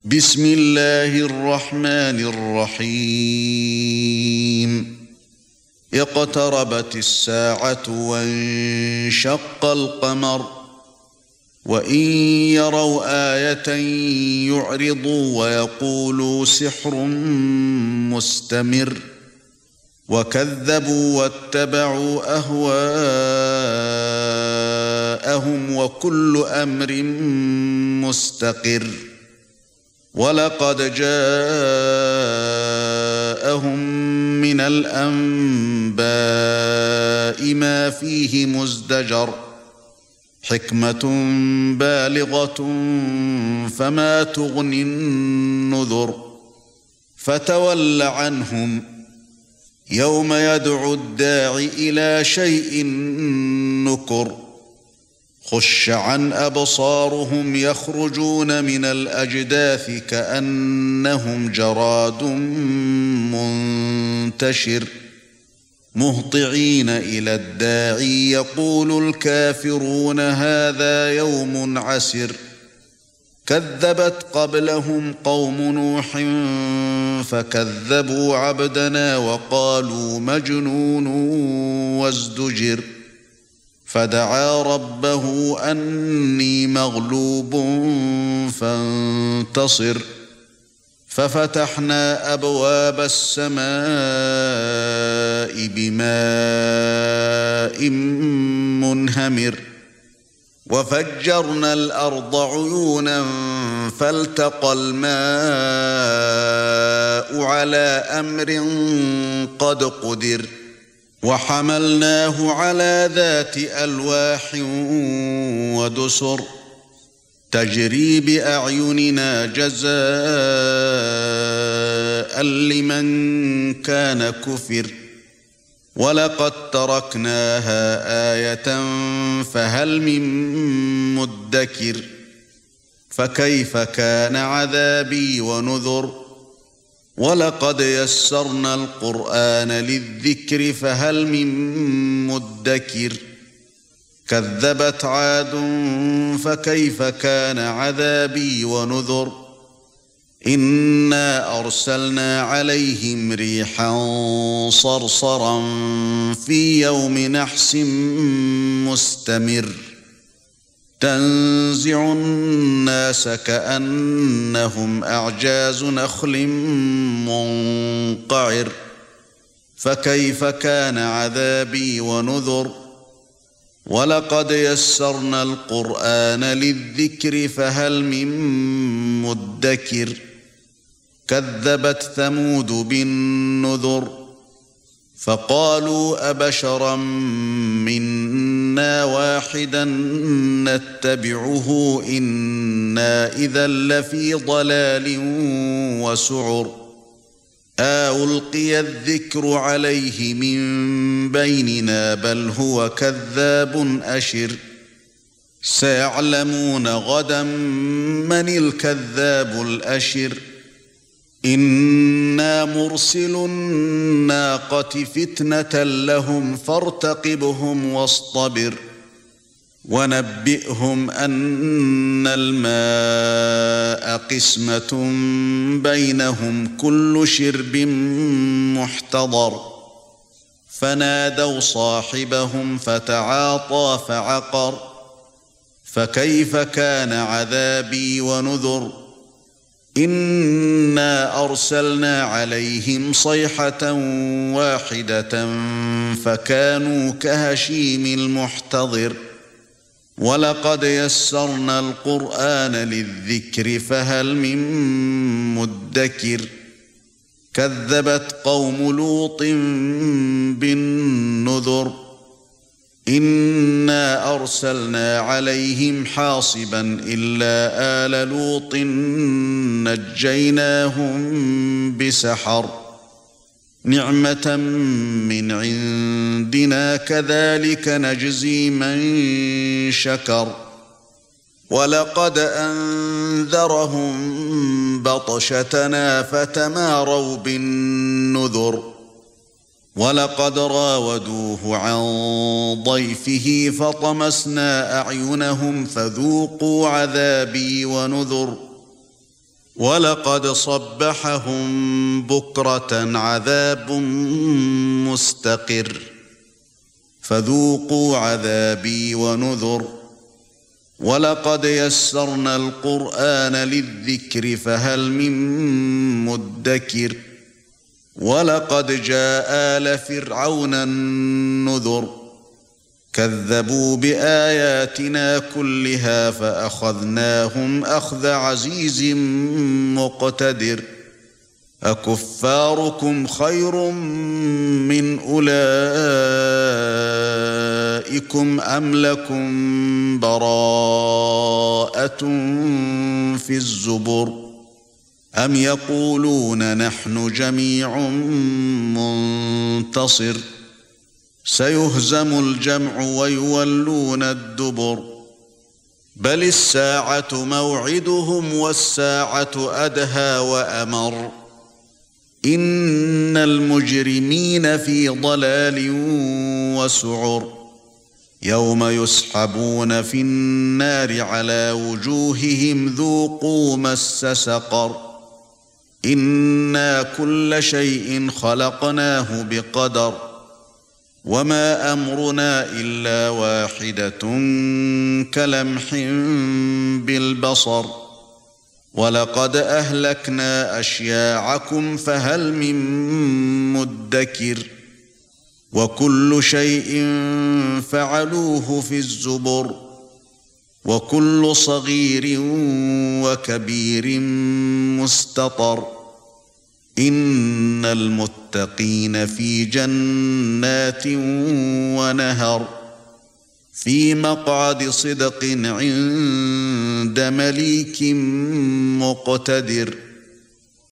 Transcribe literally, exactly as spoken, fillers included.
بسم الله الرحمن الرحيم اقتربت الساعة وانشق القمر وإن يروا آية يعرضوا ويقولوا سحر مستمر وكذبوا واتبعوا أهواءهم وكل أمر مستقر وَلَقَدْ جَاءَهُم مِّنَ الْأَنبَاءِ مَا فِيهِ مُزْدَجَرٌ حِكْمَةٌ بَالِغَةٌ فَمَا تُغْنِ النُّذُرُ فَتَوَلَّ عَنْهُمْ يَوْمَ يَدْعُ الدَّاعِ إِلَى شَيْءٍ نُكُرٍ خُشَّ عَنْ أَبْصَارُهُمْ يَخْرُجُونَ مِنَ الْأَجْدَاثِ كَأَنَّهُمْ جَرَادٌ مُنتَشِرٌ مُهْطِعِينَ إِلَى الدَّاعِ يَقُولُ الْكَافِرُونَ هَذَا يَوْمٌ عَسِرٌ كَذَّبَتْ قَبْلَهُمْ قَوْمُ نُوحٍ فَكَذَّبُوا عَبْدَنَا وَقَالُوا مَجْنُونٌ وَازْدُجِرَ فدعا ربه أني مغلوب فانتصر ففتحنا أبواب السماء بماء منهمر وفجرنا الأرض عيونا فالتقى الماء على أمر قد قدر وحملناه على ذات ألواح ودسر تجري بأعيننا جزاء لمن كان كفر ولقد تركناها آية فهل من مدكر فكيف كان عذابي ونذر وَلَقَدْ يَسَّرْنَا الْقُرْآنَ لِلذِّكْرِ فَهَلْ مِن مُّدَّكِرٍ كَذَّبَتْ عَادٌ فَكَيْفَ كَانَ عَذَابِي وَنُذُرِ إِنَّا أَرْسَلْنَا عَلَيْهِمْ رِيحًا صَرْصَرًا فِي يَوْمِ نَحْسٍ مُسْتَمِرٍّ تنزع الناس كأنهم أعجاز نخل منقعر فكيف كان عذابي ونذر ولقد يسرنا القرآن للذكر فهل من مدكر كذبت ثمود بالنذر فقالوا أبشرا منا واحدا نتبعه إنا إذا لفي ضلال وسعر ألقي الذكر عليه من بيننا بل هو كذاب أشر سيعلمون غدا من الكذاب الأشر إنا مرسل الناقة فتنة لهم فارتقبهم واصطبر ونبئهم أن الماء قسمة بينهم كل شرب محتضر فنادوا صاحبهم فتعاطى فعقر فكيف كان عذابي ونذر إنا أرسلنا عليهم صيحة واحدة فكانوا كهشيم المحتضر ولقد يسرنا القرآن للذكر فهل من مدكر كذبت قوم لوط بالنذر إنا أرسلنا عليهم حاصبا إلا آل لوط نجيناهم بسحر نعمة من عندنا كذلك نجزي من شكر ولقد أنذرهم بطشتنا فتماروا بالنذر ولقد راودوه عن ضيفه فطمسنا أعينهم فذوقوا عذابي ونذر وَلَقَدْ صَبَّحَهُم بُكْرَةً عَذَابٌ مُسْتَقِرٌّ فَذُوقُوا عَذَابِي وَنُذُرِ وَلَقَدْ يَسَّرْنَا الْقُرْآنَ لِلذِّكْرِ فَهَلْ مِن مُّدَّكِرٍ وَلَقَدْ جَاءَ آلَ فِرْعَوْنَ النُّذُرُ كَذَّبُوا بِآيَاتِنَا كُلِّهَا فَأَخَذْنَاهُمْ أَخْذَ عَزِيزٍ مُقْتَدِرٍ أَكُفَّارُكُمْ خَيْرٌ مِّنْ أُولَئِكُمْ أَمْ لَكُمْ بَرَاءَةٌ فِي الزُّبُرِ أَمْ يَقُولُونَ نَحْنُ جَمِيعٌ مُّنتَصِرٌ سيهزم الجمع ويولون الدبر بل الساعة موعدهم والساعة أدهى وأمر إن المجرمين في ضلال وسعر يوم يسحبون في النار على وجوههم ذوقوا مس سقر إنا كل شيء خلقناه بقدر وما أمرنا إلا واحدة كلمح بالبصر ولقد أهلكنا أشياعكم فهل من مدكر وكل شيء فعلوه في الزبر وكل صغير وكبير مستطر إن المتقين في جنات ونهر في مقعد صدق عند مليك مقتدر.